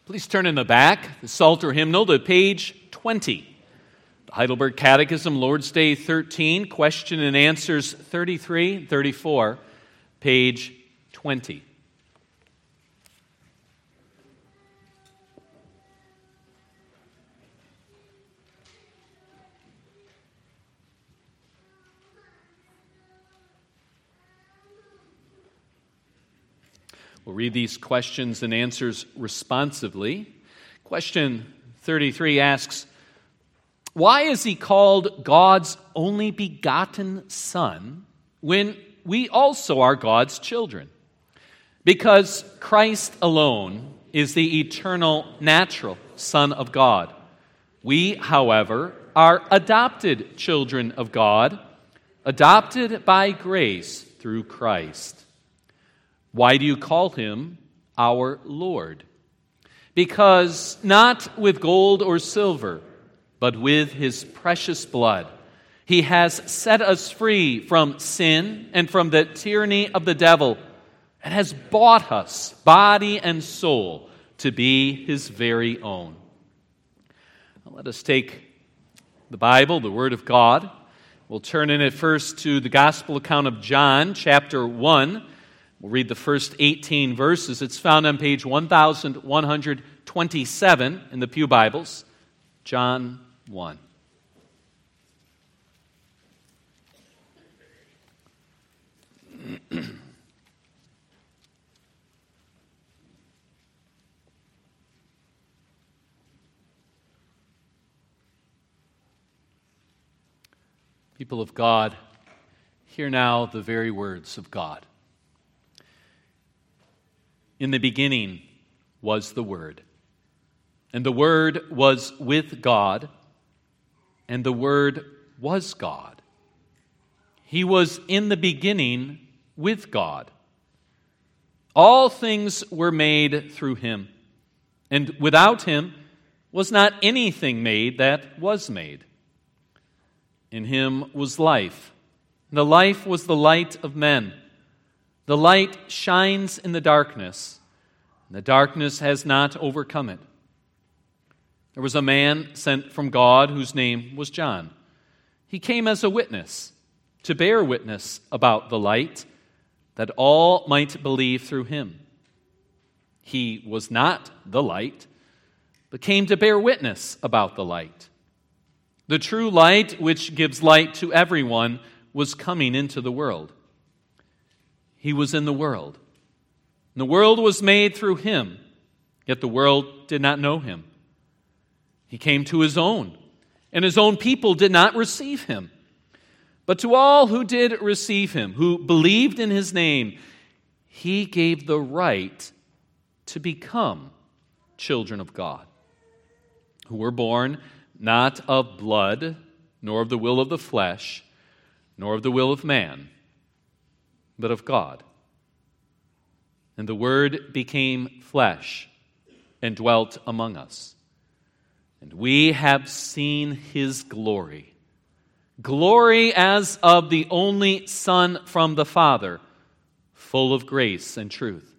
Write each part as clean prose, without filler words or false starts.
Please turn in the back, the Psalter hymnal, to page 20. The Heidelberg Catechism, Lord's Day 13, question and answers 33 and 34, page 20. We'll read these questions and answers responsively. Question 33 asks, why is he called God's only begotten Son when we also are God's children? Because Christ alone is the eternal, natural Son of God. We, however, are adopted children of God, adopted by grace through Christ. Why do you call him our Lord? Because not with gold or silver, but with his precious blood, he has set us free from sin and from the tyranny of the devil, and has bought us, body and soul, to be his very own. Now let us take the Bible, the Word of God. We'll turn in it first to the Gospel account of John, chapter 1. We'll read the first 18 verses. It's found on page 1127 in the Pew Bibles. John 1. People of God, hear now the very words of God. In the beginning was the Word, and the Word was with God, and the Word was God. He was in the beginning with God. All things were made through him, and without him was not anything made that was made. In him was life, and the life was the light of men. The light shines in the darkness, and the darkness has not overcome it. There was a man sent from God whose name was John. He came as a witness, to bear witness about the light, that all might believe through him. He was not the light, but came to bear witness about the light. The true light, which gives light to everyone, was coming into the world. He was in the world, and the world was made through him, yet the world did not know him. He came to his own, and his own people did not receive him. But to all who did receive him, who believed in his name, he gave the right to become children of God, who were born not of blood, nor of the will of the flesh, nor of the will of man, but of God. And the Word became flesh and dwelt among us. And we have seen his glory, glory as of the only Son from the Father, full of grace and truth.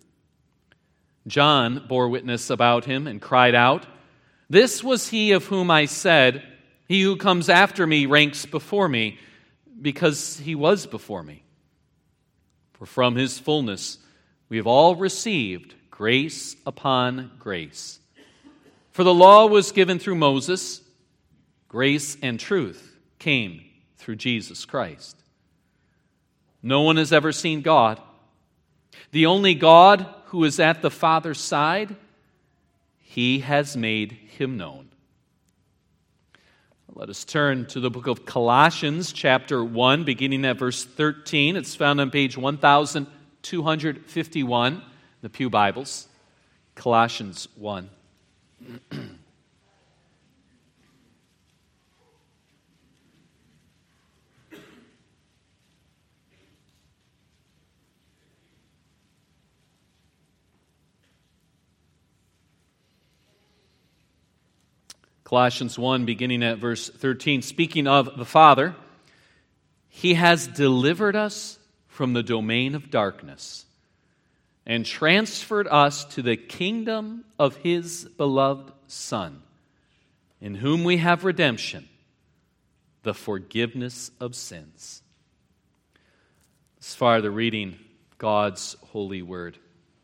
John bore witness about him and cried out, "This was he of whom I said, 'He who comes after me ranks before me,' because he was before me. For from his fullness we have all received grace upon grace. For the law was given through Moses, grace and truth came through Jesus Christ. No one has ever seen God. The only God who is at the Father's side, he has made him known." Let us turn to the book of Colossians, chapter 1, beginning at verse 13. It's found on page 1251 in the Pew Bibles. Colossians 1. Colossians 1, beginning at verse 13, speaking of the Father, "He has delivered us from the domain of darkness and transferred us to the kingdom of His beloved Son, in whom we have redemption, the forgiveness of sins. As far as the reading God's holy word.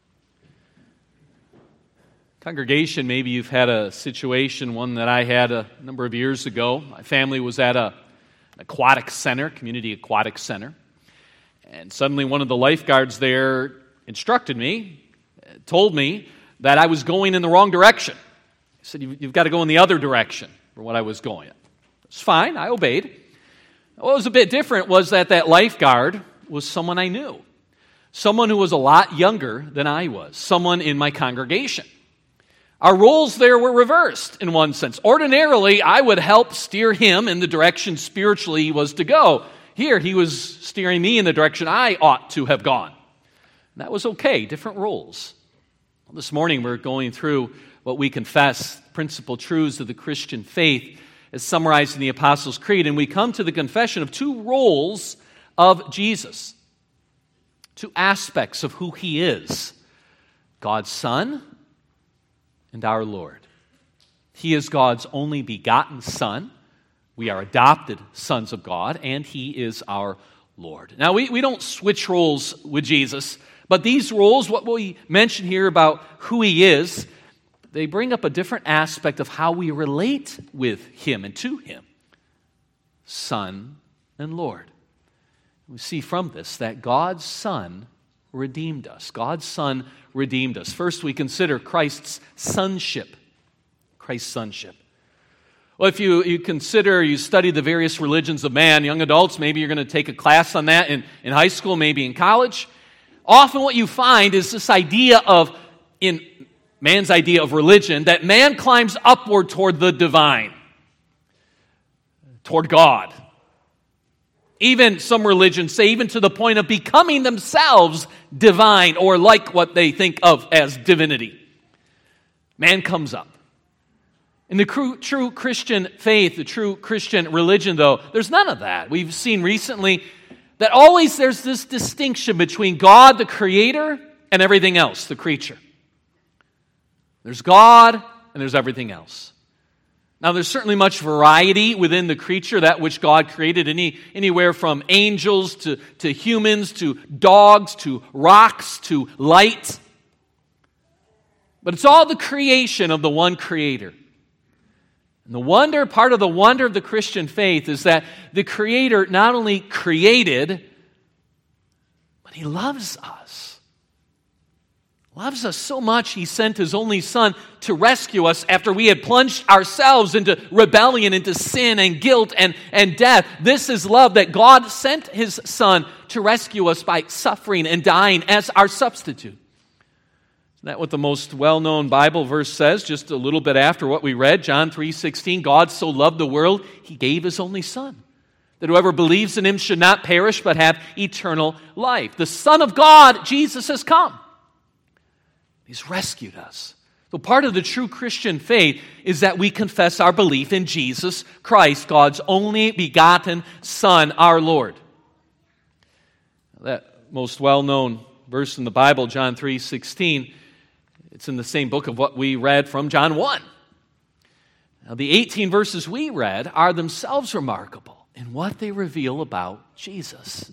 Congregation, maybe you've had a situation, one that I had a number of years ago. My family was at an aquatic center, community aquatic center, and suddenly one of the lifeguards there instructed me, told me that I was going in the wrong direction. He said, you've got to go in the other direction for what I was going. It's fine, I obeyed. What was a bit different was that lifeguard was someone I knew, someone who was a lot younger than I was, someone in my congregation. Our roles there were reversed in one sense. Ordinarily, I would help steer him in the direction spiritually he was to go. Here, he was steering me in the direction I ought to have gone. And that was okay, different roles. Well, this morning, we're going through what we confess, principal truths of the Christian faith, as summarized in the Apostles' Creed, and we come to the confession of two roles of Jesus, two aspects of who He is, God's Son and our Lord. He is God's only begotten Son. We are adopted sons of God, and He is our Lord. Now, we don't switch roles with Jesus, but these roles, what we mention here about who He is, they bring up a different aspect of how we relate with Him and to Him, Son and Lord. We see from this that God's Son redeemed us. God's Son redeemed us. First, we consider Christ's sonship. Christ's sonship. Well, if you consider, you study the various religions of man, young adults, maybe you're going to take a class on that in high school, maybe in college. Often what you find is this idea of, in man's idea of religion, that man climbs upward toward the divine, toward God. Even some religions say even to the point of becoming themselves divine or like what they think of as divinity. Man comes up. In the true Christian faith, the true Christian religion, though, there's none of that. We've seen recently that always there's this distinction between God, the Creator, and everything else, the creature. There's God and there's everything else. Now, there's certainly much variety within the creature, that which God created, anywhere from angels to humans to dogs to rocks to light. But it's all the creation of the one Creator. And part of the wonder of the Christian faith is that the Creator not only created, but He loves us. Loves us so much, He sent His only Son to rescue us after we had plunged ourselves into rebellion, into sin and guilt and death. This is love, that God sent His Son to rescue us by suffering and dying as our substitute. Isn't that what the most well-known Bible verse says, just a little bit after what we read? John 3:16, God so loved the world, He gave His only Son, that whoever believes in Him should not perish but have eternal life. The Son of God, Jesus, has come. He's rescued us. So part of the true Christian faith is that we confess our belief in Jesus Christ, God's only begotten Son, our Lord. That most well-known verse in the Bible, John 3:16, it's in the same book of what we read from John 1. Now, the 18 verses we read are themselves remarkable in what they reveal about Jesus.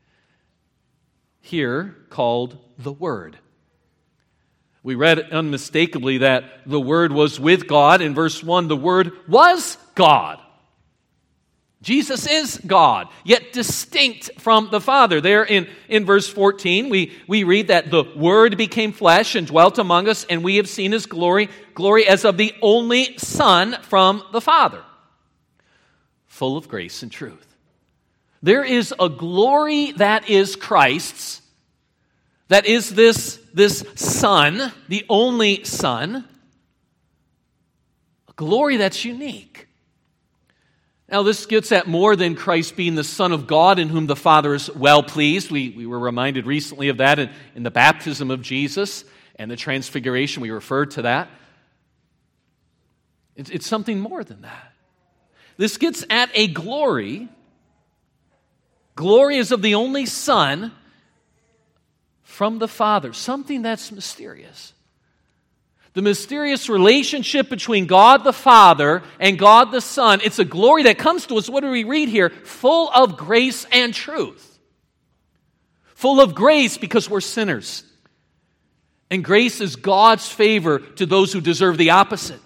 Here called the Word. We read unmistakably that the Word was with God. In verse 1, the Word was God. Jesus is God, yet distinct from the Father. There in verse 14, we read that the Word became flesh and dwelt among us, and we have seen His glory as of the only Son from the Father, full of grace and truth. There is a glory that is Christ's, that is this Son, the only Son, a glory that's unique. Now, this gets at more than Christ being the Son of God in whom the Father is well pleased. We were reminded recently of that in the baptism of Jesus and the transfiguration. We referred to that. It's something more than that. This gets at a glory. Glory is of the only Son, from the Father, something that's mysterious. The mysterious relationship between God the Father and God the Son. It's a glory that comes to us, what do we read here? Full of grace and truth. Full of grace because we're sinners. And grace is God's favor to those who deserve the opposite.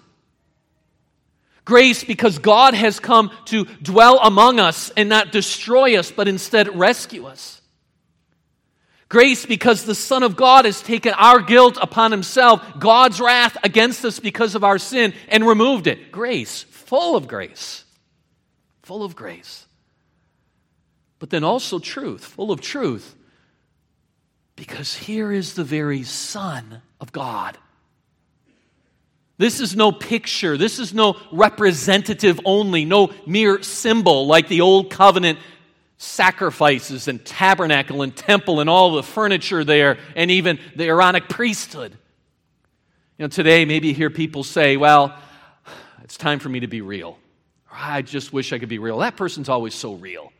Grace because God has come to dwell among us and not destroy us, but instead rescue us. Grace because the Son of God has taken our guilt upon himself, God's wrath against us because of our sin, and removed it. Grace, full of grace. Full of grace. But then also truth, full of truth. Because here is the very Son of God. This is no picture. This is no representative only, no mere symbol like the Old Covenant sacrifices and tabernacle and temple and all the furniture there and even the Aaronic priesthood. You know, today maybe you hear people say, well, it's time for me to be real. Or, I just wish I could be real. That person's always so real.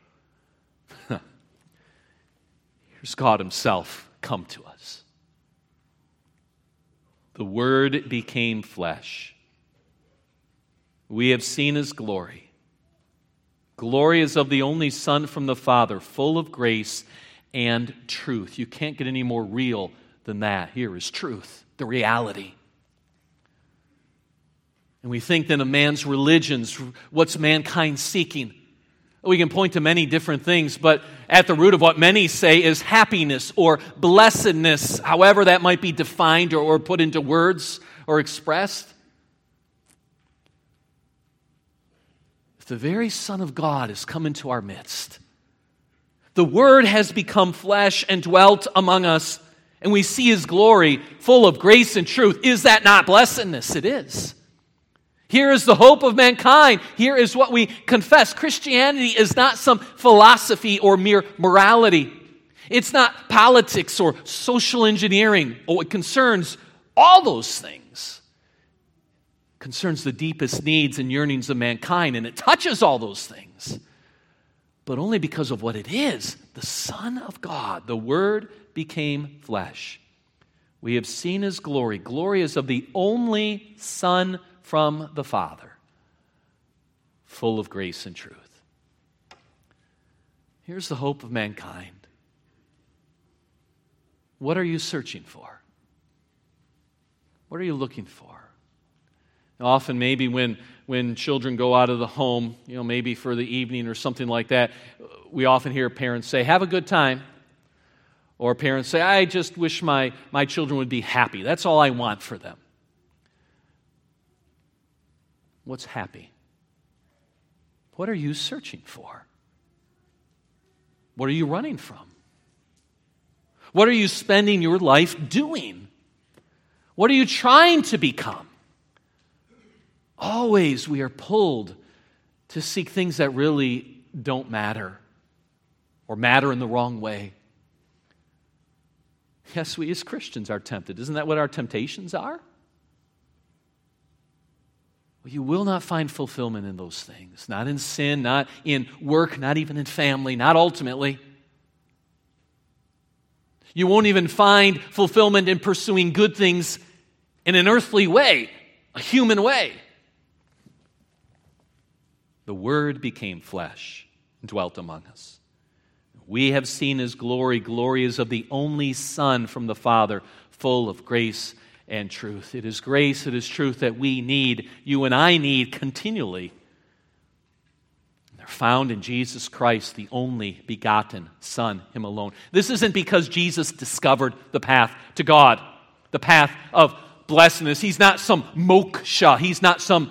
Here's God himself come to us. The Word became flesh. We have seen his glory. Glory is of the only Son from the Father, full of grace and truth. You can't get any more real than that. Here is truth, the reality. And we think then of man's religions. What's mankind seeking? We can point to many different things, but at the root of what many say is happiness or blessedness, however that might be defined or put into words or expressed. If the very Son of God has come into our midst, the Word has become flesh and dwelt among us, and we see his glory full of grace and truth. Is that not blessedness? It is. Here is the hope of mankind. Here is what we confess. Christianity is not some philosophy or mere morality. It's not politics or social engineering. Oh, it concerns all those things. It concerns the deepest needs and yearnings of mankind, and it touches all those things. But only because of what it is, the Son of God, the Word became flesh. We have seen his glory. Glory is of the only Son from the Father, full of grace and truth. Here's the hope of mankind. What are you searching for? What are you looking for? Often maybe when children go out of the home, maybe for the evening or something like that, we often hear parents say, have a good time. Or parents say, I just wish my children would be happy. That's all I want for them. What's happy? What are you searching for? What are you running from? What are you spending your life doing? What are you trying to become? Always we are pulled to seek things that really don't matter or matter in the wrong way. Yes, we as Christians are tempted. Isn't that what our temptations are? Well, you will not find fulfillment in those things. Not in sin, not in work, not even in family, not ultimately. You won't even find fulfillment in pursuing good things in an earthly way, a human way. The Word became flesh and dwelt among us. We have seen his glory. Glory is of the only Son from the Father, full of grace and truth. It is grace, it is truth that we need, you and I need continually. They're found in Jesus Christ, the only begotten Son, him alone. This isn't because Jesus discovered the path to God, the path of blessedness. He's not some moksha. He's not some,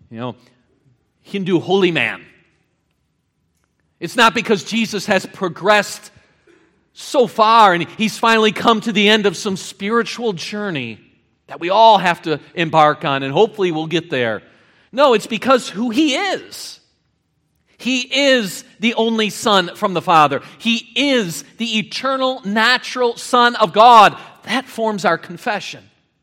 Hindu holy man. It's not because Jesus has progressed so far and he's finally come to the end of some spiritual journey that we all have to embark on, and hopefully we'll get there. No, it's because who he is. He is the only Son from the Father. He is the eternal, natural Son of God. That forms our confession.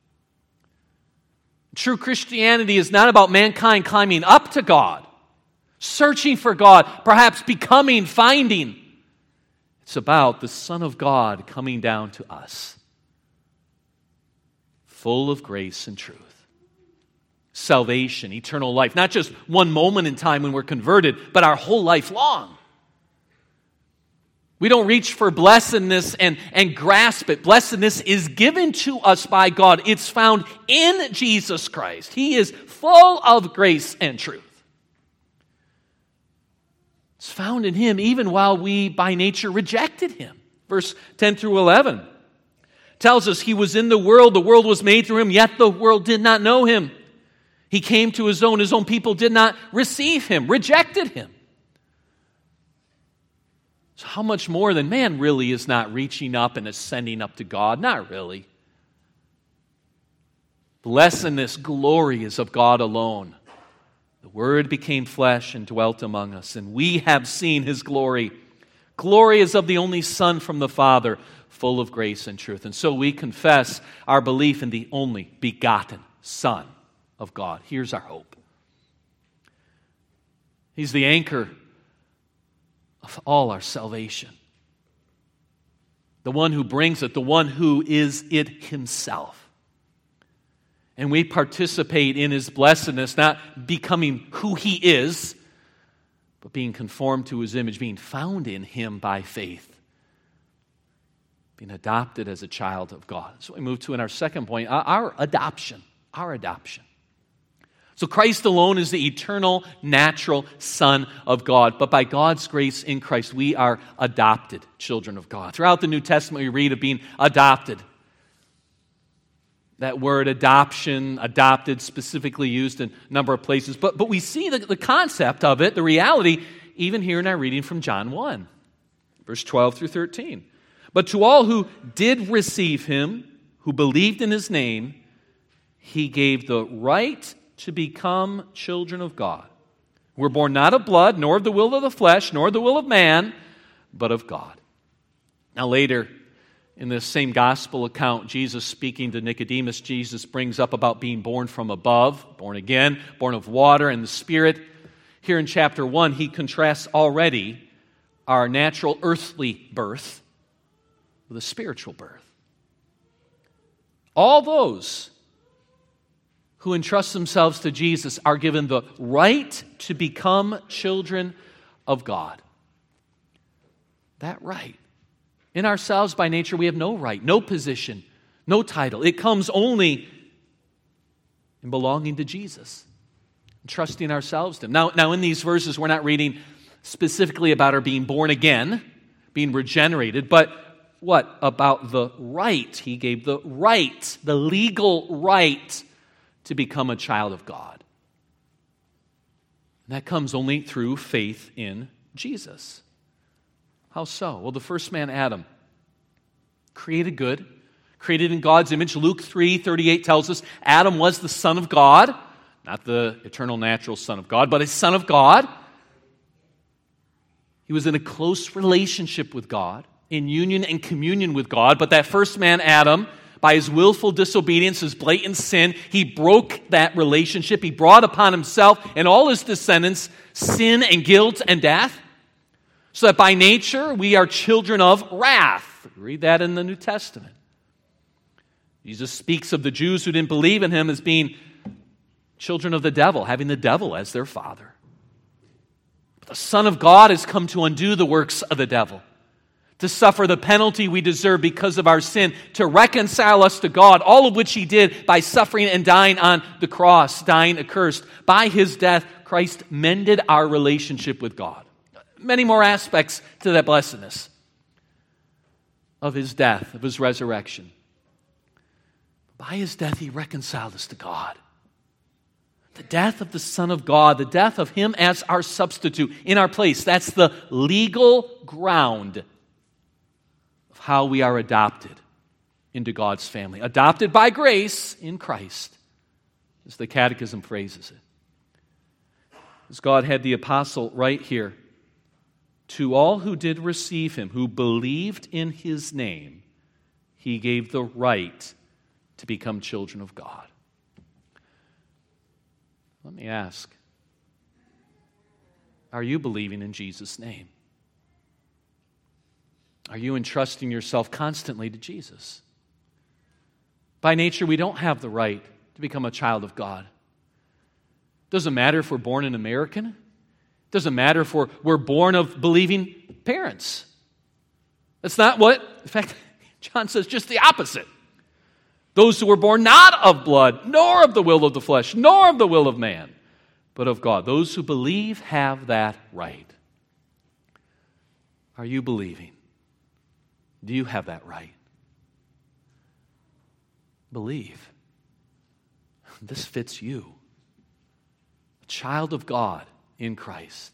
True Christianity is not about mankind climbing up to God, searching for God, perhaps becoming, finding. It's about the Son of God coming down to us, full of grace and truth. Salvation, eternal life, not just one moment in time when we're converted, but our whole life long. We don't reach for blessedness and grasp it. Blessedness is given to us by God. It's found in Jesus Christ. He is full of grace and truth. It's found in Him even while we by nature rejected Him. Verse 10 through 11 tells us He was in the world was made through Him, yet the world did not know Him. He came to His own people did not receive Him, rejected Him. So how much more than man really is not reaching up and ascending up to God? Not really. Blessedness, glory is of God alone. The Word became flesh and dwelt among us, and we have seen His glory. Glory is of the only Son from the Father, full of grace and truth. And so we confess our belief in the only begotten Son of God. Here's our hope. He's the anchor of all our salvation. The one who brings it, the one who is it Himself. And we participate in His blessedness, not becoming who He is, but being conformed to His image, being found in Him by faith, being adopted as a child of God. So we move to in our second point, our adoption. Our adoption. So Christ alone is the eternal, natural Son of God. But by God's grace in Christ, we are adopted children of God. Throughout the New Testament, we read of being adopted. That word adoption, adopted, specifically used in a number of places. But we see the concept of it, the reality, even here in our reading from John 1, verse 12 through 13. But to all who did receive Him, who believed in His name, He gave the right to become children of God. We're born not of blood, nor of the will of the flesh, nor the will of man, but of God. Now later, in this same gospel account, Jesus speaking to Nicodemus, Jesus brings up about being born from above, born again, born of water and the Spirit. Here in chapter 1, He contrasts already our natural earthly birth with a spiritual birth. All those who entrust themselves to Jesus are given the right to become children of God. That right. In ourselves, by nature, we have no right, no position, no title. It comes only in belonging to Jesus, trusting ourselves to Him. Now, in these verses, we're not reading specifically about our being born again, being regenerated, but what? About the right. He gave the right, the legal right to become a child of God. And that comes only through faith in Jesus. How so? Well, the first man, Adam, created good, created in God's image. Luke 3:38 tells us Adam was the Son of God, not the eternal natural Son of God, but a Son of God. He was in a close relationship with God, in union and communion with God, but that first man, Adam, by his willful disobedience, his blatant sin, he broke that relationship. He brought upon himself and all his descendants sin and guilt and death. So that by nature, we are children of wrath. Read that in the New Testament. Jesus speaks of the Jews who didn't believe in Him as being children of the devil, having the devil as their father. But the Son of God has come to undo the works of the devil, to suffer the penalty we deserve because of our sin, to reconcile us to God, all of which He did by suffering and dying on the cross, dying accursed. By His death, Christ mended our relationship with God. Many more aspects to that blessedness of His death, of His resurrection. By His death, He reconciled us to God. The death of the Son of God, the death of Him as our substitute in our place, that's the legal ground of how we are adopted into God's family. Adopted by grace in Christ, as the Catechism phrases it. As God had the apostle right here, to all who did receive Him, who believed in His name, He gave the right to become children of God. Let me ask, are you believing in Jesus' name? Are you entrusting yourself constantly to Jesus? By nature, we don't have the right to become a child of God. Doesn't matter if we're born an American. Doesn't matter if we're born of believing parents. That's not what, in fact, John says just the opposite. Those who were born not of blood, nor of the will of the flesh, nor of the will of man, but of God. Those who believe have that right. Are you believing? Do you have that right? Believe. This fits you. A child of God in Christ.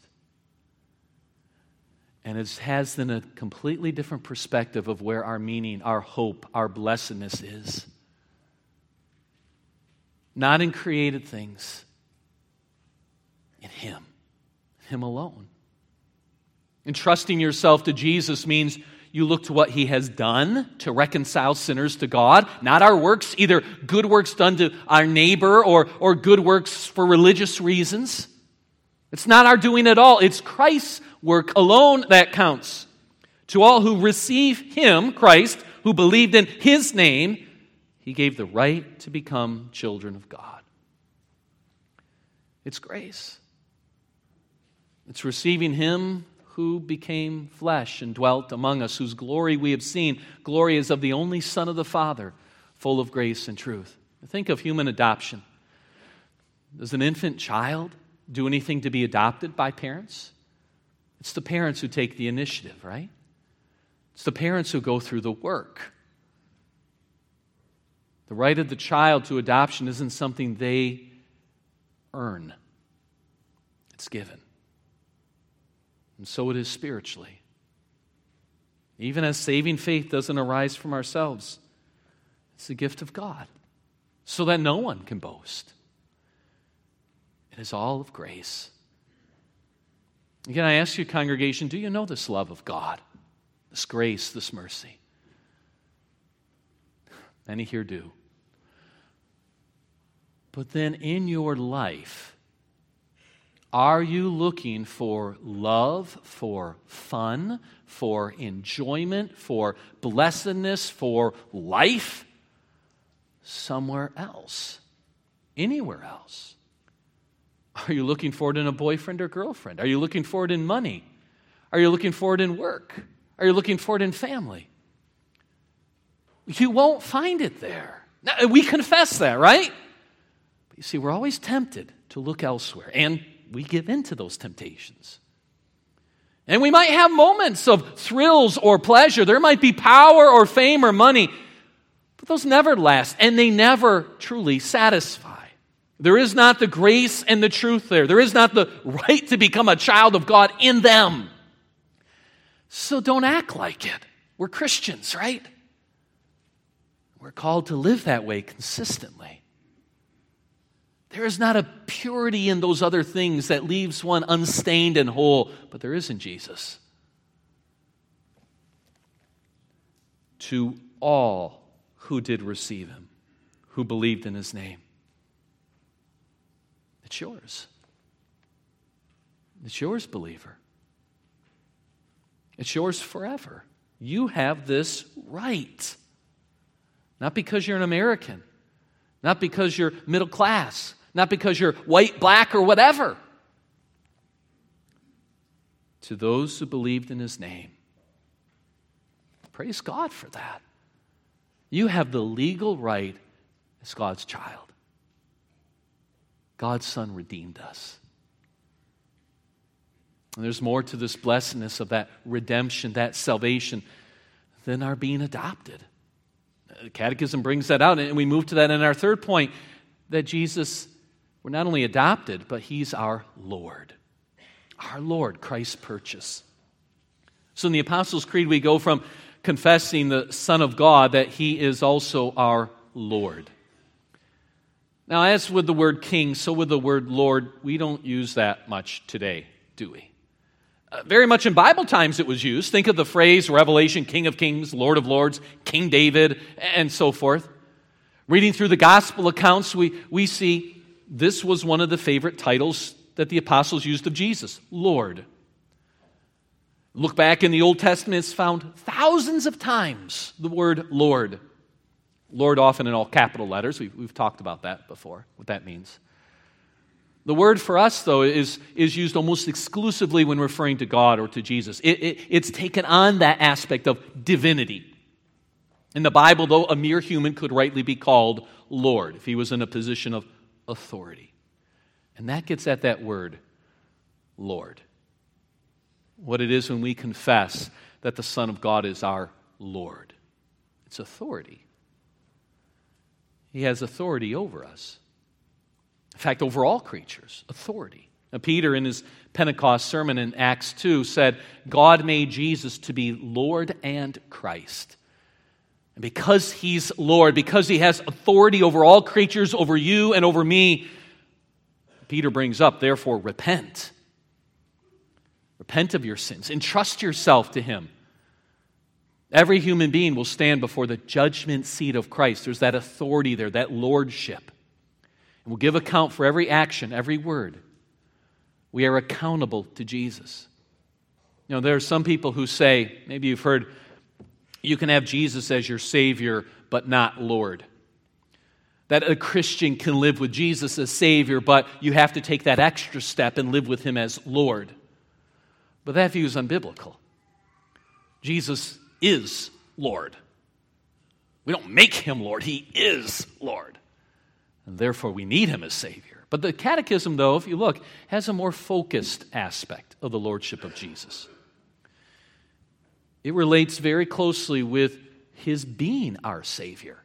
And it has then a completely different perspective of where our meaning, our hope, our blessedness is. Not in created things. In Him. Him alone. Entrusting yourself to Jesus means you look to what He has done to reconcile sinners to God, not our works, either good works done to our neighbor or good works for religious reasons. It's not our doing at all. It's Christ's work alone that counts. To all who receive Him, Christ, who believed in His name, He gave the right to become children of God. It's grace. It's receiving Him who became flesh and dwelt among us, whose glory we have seen. Glory is of the only Son of the Father, full of grace and truth. Think of human adoption. Does an infant child do anything to be adopted by parents? It's the parents who take the initiative, right? It's the parents who go through the work. The right of the child to adoption isn't something they earn. It's given. And so it is spiritually. Even as saving faith doesn't arise from ourselves, it's a gift of God, so that no one can boast. It is all of grace. Again, I ask you, congregation, do you know this love of God, this grace, this mercy? Many here do. But then in your life, are you looking for love, for fun, for enjoyment, for blessedness, for life? Somewhere else. Anywhere else. Are you looking for it in a boyfriend or girlfriend? Are you looking for it in money? Are you looking for it in work? Are you looking for it in family? You won't find it there. Now, we confess that, right? But you see, we're always tempted to look elsewhere, and we give in to those temptations. And we might have moments of thrills or pleasure. There might be power or fame or money, but those never last, and they never truly satisfy. There is not the grace and the truth there. There is not the right to become a child of God in them. So don't act like it. We're Christians, right? We're called to live that way consistently. There is not a purity in those other things that leaves one unstained and whole, but there is in Jesus. To all who did receive Him, who believed in His name. It's yours. It's yours, believer. It's yours forever. You have this right. Not because you're an American. Not because you're middle class. Not because you're white, black, or whatever. To those who believed in His name. Praise God for that. You have the legal right as God's child. God's Son redeemed us. And there's more to this blessedness of that redemption, that salvation, than our being adopted. The Catechism brings that out, and we move to that in our third point, that Jesus, we're not only adopted, but He's our Lord. Our Lord, Christ's purchase. So in the Apostles' Creed, we go from confessing the Son of God that He is also our Lord. Now, as with the word king, so with the word Lord, we don't use that much today, do we? Very much in Bible times it was used. Think of the phrase, Revelation, King of Kings, Lord of Lords, King David, and so forth. Reading through the gospel accounts, we see this was one of the favorite titles that the apostles used of Jesus, Lord. Look back in the Old Testament, it's found thousands of times, the word Lord. Lord often in all capital letters. We've talked about that before, what that means. The word for us, though, is used almost exclusively when referring to God or to Jesus. It's taken on that aspect of divinity. In the Bible, though, a mere human could rightly be called Lord if he was in a position of authority. And that gets at that word, Lord. What it is when we confess that the Son of God is our Lord. It's authority. He has authority over us. In fact, over all creatures, authority. Now, Peter, in his Pentecost sermon in Acts 2, said, God made Jesus to be Lord and Christ. And because he's Lord, because he has authority over all creatures, over you and over me, Peter brings up, therefore, repent. Repent of your sins. Entrust yourself to him. Every human being will stand before the judgment seat of Christ. There's that authority there, that lordship. And we'll give account for every action, every word. We are accountable to Jesus. You know, there are some people who say, maybe you've heard, you can have Jesus as your Savior, but not Lord. That a Christian can live with Jesus as Savior, but you have to take that extra step and live with him as Lord. But that view is unbiblical. Jesus is Lord. We don't make him Lord. He is Lord. And therefore, we need him as Savior. But the Catechism, though, if you look, has a more focused aspect of the Lordship of Jesus. It relates very closely with his being our Savior,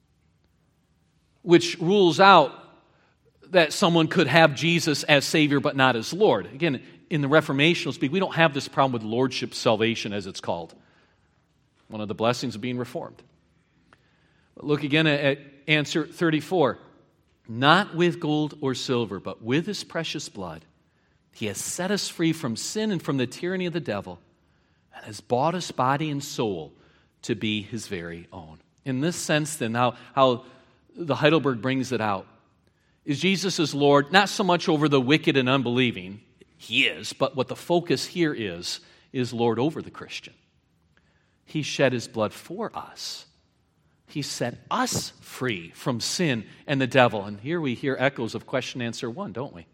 which rules out that someone could have Jesus as Savior but not as Lord. Again, in the Reformational speak, we don't have this problem with lordship salvation, as it's called. One of the blessings of being Reformed. But look again at answer 34. Not with gold or silver, but with his precious blood, he has set us free from sin and from the tyranny of the devil, and has bought us body and soul to be his very own. In this sense, then, how the Heidelberg brings it out, is Jesus is Lord, not so much over the wicked and unbelieving, he is, but what the focus here is Lord over the Christian. He shed his blood for us. He set us free from sin and the devil. And here we hear echoes of question answer 1, don't we?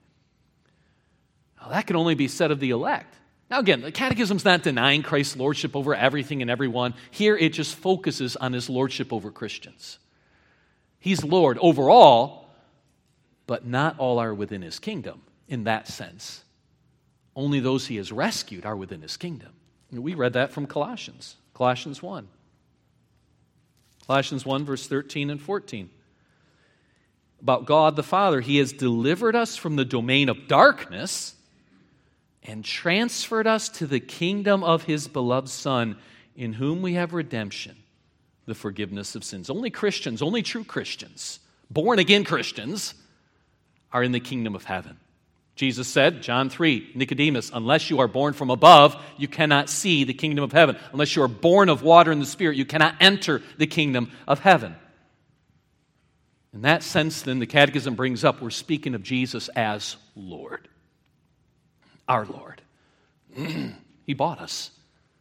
Now, that can only be said of the elect. Now again, the Catechism's not denying Christ's lordship over everything and everyone. Here it just focuses on his lordship over Christians. He's Lord over all, but not all are within his kingdom in that sense. Only those he has rescued are within his kingdom. And we read that from Colossians 1. Colossians 1, verse 13 and 14. About God the Father, he has delivered us from the domain of darkness and transferred us to the kingdom of his beloved Son, in whom we have redemption, the forgiveness of sins. Only Christians, only true Christians, born-again Christians, are in the kingdom of heaven. Jesus said, John 3, Nicodemus, unless you are born from above, you cannot see the kingdom of heaven. Unless you are born of water and the Spirit, you cannot enter the kingdom of heaven. In that sense, then, the Catechism brings up, we're speaking of Jesus as Lord. Our Lord. He bought us.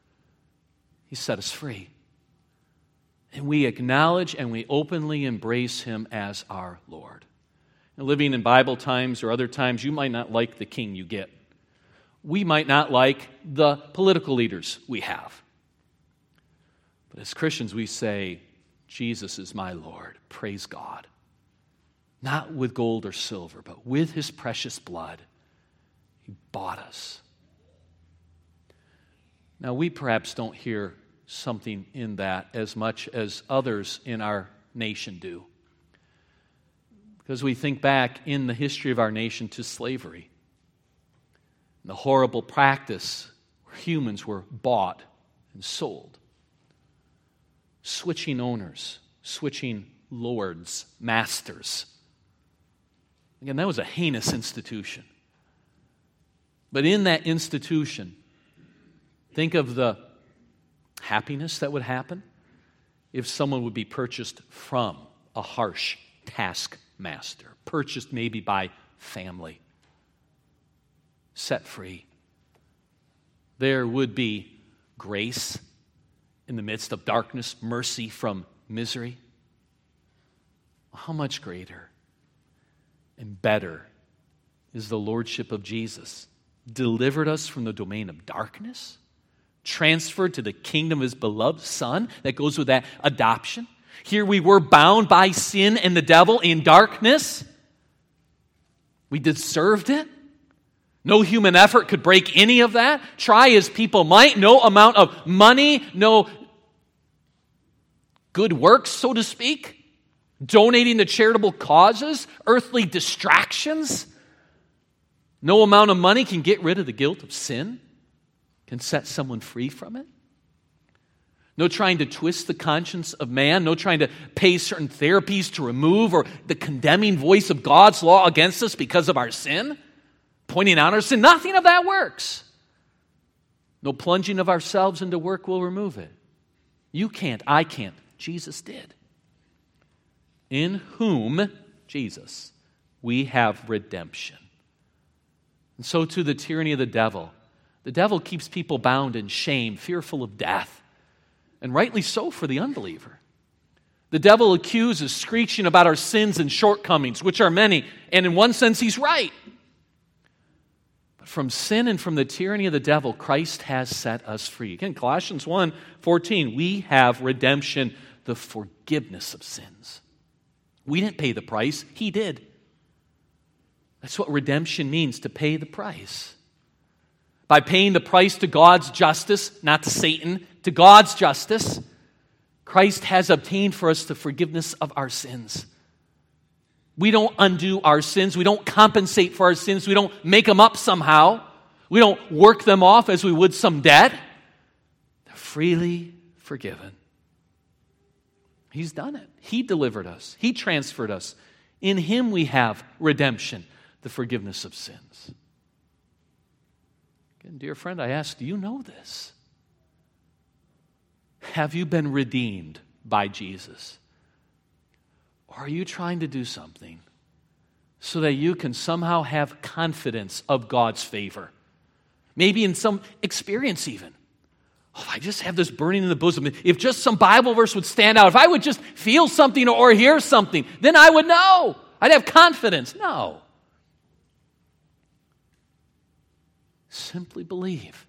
He set us free. And we acknowledge and we openly embrace him as our Lord. Living in Bible times or other times, you might not like the king you get. We might not like the political leaders we have. But as Christians, we say, Jesus is my Lord. Praise God. Not with gold or silver, but with his precious blood. He bought us. Now, we perhaps don't hear something in that as much as others in our nation do. Because we think back in the history of our nation to slavery, the horrible practice where humans were bought and sold, switching owners, switching lords, masters. Again, that was a heinous institution. But in that institution, think of the happiness that would happen if someone would be purchased from a harsh taskmaster, purchased maybe by family, set free. there would be grace in the midst of darkness, mercy from misery. How much greater and better is the lordship of Jesus? Delivered us from the domain of darkness, transferred to the kingdom of his beloved Son. That goes with that adoption. Here we were bound by sin and the devil in darkness. We deserved it. No human effort could break any of that. Try as people might. No amount of money, no good works, so to speak. Donating to charitable causes, earthly distractions. No amount of money can get rid of the guilt of sin, can set someone free from it. No trying to twist the conscience of man. No trying to pay certain therapies to remove or the condemning voice of God's law against us because of our sin. Pointing out our sin. Nothing of that works. No plunging of ourselves into work will remove it. You can't. I can't. Jesus did. In whom, Jesus, we have redemption. And so to the tyranny of the devil keeps people bound in shame, fearful of death. And rightly so for the unbeliever. The devil accuses, screeching about our sins and shortcomings, which are many, and in one sense he's right. But from sin and from the tyranny of the devil, Christ has set us free. Again, Colossians 1:14, we have redemption, the forgiveness of sins. We didn't pay the price, he did. That's what redemption means, to pay the price. By paying the price to God's justice, not to Satan, to God's justice, Christ has obtained for us the forgiveness of our sins. We don't undo our sins. We don't compensate for our sins. We don't make them up somehow. We don't work them off as we would some debt. They're freely forgiven. He's done it. He delivered us. He transferred us. In him we have redemption, the forgiveness of sins. Again, dear friend, I ask, do you know this? Have you been redeemed by Jesus? Or are you trying to do something so that you can somehow have confidence of God's favor? Maybe in some experience even. Oh, I just have this burning in the bosom. If just some Bible verse would stand out, if I would just feel something or hear something, then I would know. I'd have confidence. No. Simply believe.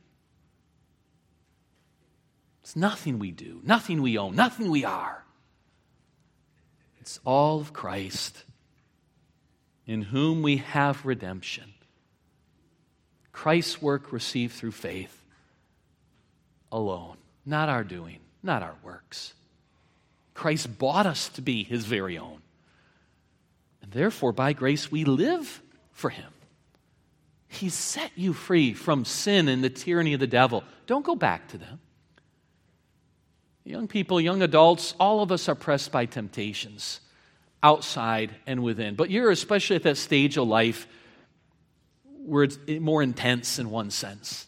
It's nothing we do, nothing we own, nothing we are. It's all of Christ, in whom we have redemption. Christ's work received through faith alone, not our doing, not our works. Christ bought us to be his very own. And therefore, by grace, we live for him. He's set you free from sin and the tyranny of the devil. Don't go back to them. Young people, young adults, all of us are pressed by temptations, outside and within. But you're especially at that stage of life where it's more intense in one sense.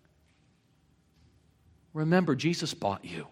Remember, Jesus bought you.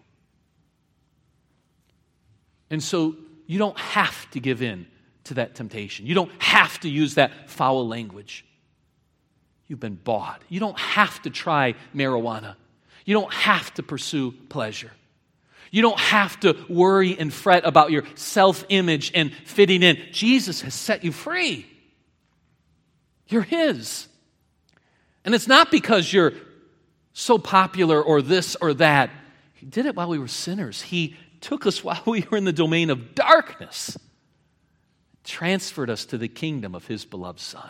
And so you don't have to give in to that temptation. You don't have to use that foul language. You've been bought. You don't have to try marijuana. You don't have to pursue pleasure. You don't have to worry and fret about your self-image and fitting in. Jesus has set you free. You're his. And it's not because you're so popular or this or that. He did it while we were sinners. He took us while we were in the domain of darkness, transferred us to the kingdom of his beloved Son.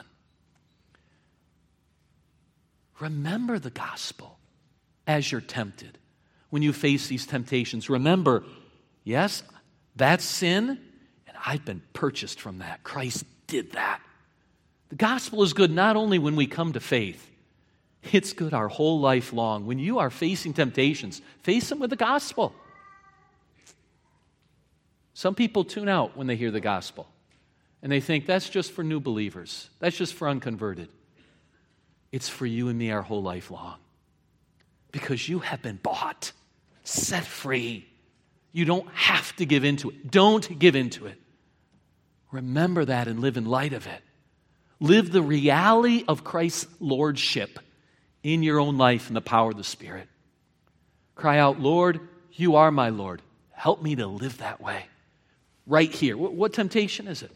Remember the gospel as you're tempted. When you face these temptations, remember, yes, that's sin, and I've been purchased from that. Christ did that. The gospel is good not only when we come to faith, it's good our whole life long. When you are facing temptations, face them with the gospel. Some people tune out when they hear the gospel, and they think that's just for new believers. That's just for unconverted. It's for you and me our whole life long. Because you have been bought, set free. You don't have to give into it. Don't give into it. Remember that and live in light of it. Live the reality of Christ's lordship in your own life in the power of the Spirit. Cry out, Lord, you are my Lord. Help me to live that way. Right here. What temptation is it?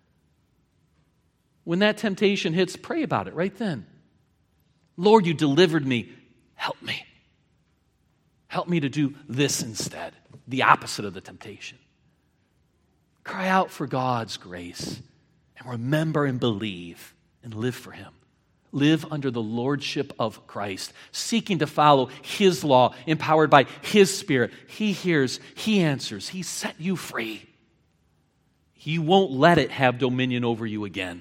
When that temptation hits, pray about it right then. Lord, you delivered me. Help me. Help me to do this instead, the opposite of the temptation. Cry out for God's grace and remember and believe and live for Him. Live under the lordship of Christ, seeking to follow His law, empowered by His Spirit. He hears, He answers, He set you free. He won't let it have dominion over you again.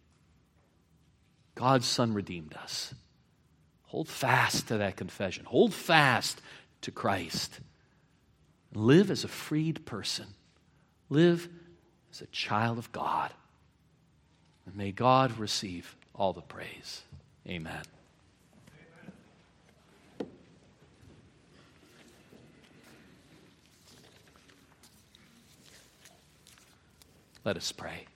God's Son redeemed us. Hold fast to that confession. Hold fast to Christ. Live as a freed person. Live as a child of God. And may God receive all the praise. Amen. Let us pray.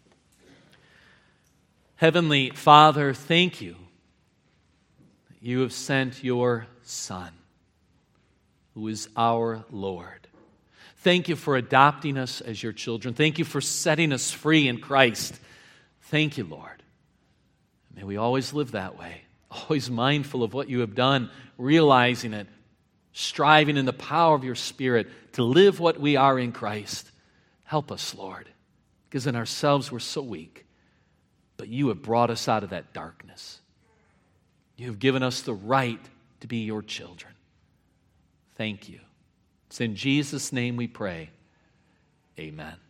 Heavenly Father, thank you that you have sent your Son, who is our Lord. Thank you for adopting us as your children. Thank you for setting us free in Christ. Thank you, Lord. May we always live that way, always mindful of what you have done, realizing it, striving in the power of your Spirit to live what we are in Christ. Help us, Lord, because in ourselves we're so weak, but you have brought us out of that darkness. You have given us the right to be your children. Thank you. It's in Jesus' name we pray. Amen.